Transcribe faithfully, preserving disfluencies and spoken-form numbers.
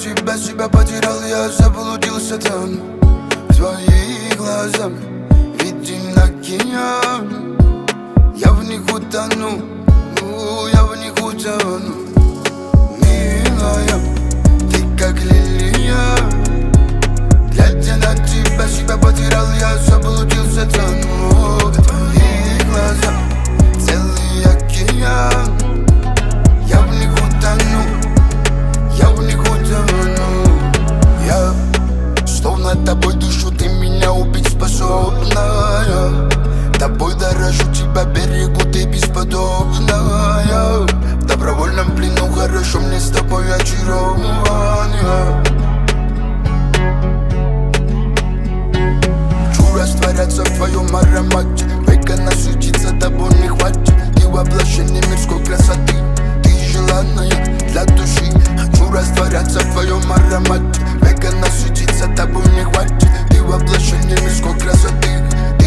тебя, себя потерял, я заблудился там. В твоих глазах виден океан. Я в них утону, я в них утону. Милая, ты как лилия. Глядя на тебя, себя потерял, я заблудился там. В твоих глазах целый океан. Я в них утону, я в них утону. Я словно тобой душу, ты меня убить способная. Тобой дорожу, тебя берегу, ты бесподобная. В добровольном плену хорошо мне с тобой очарован. Хочу растворяться в твоем аромате. Века насытиться тобой не хватит. Ты воплощение мирской красоты, ты желанная для души. Хочу растворяться в твоем аромате. Века насытиться тобой не хватит. Ты воплощение мирской красоты,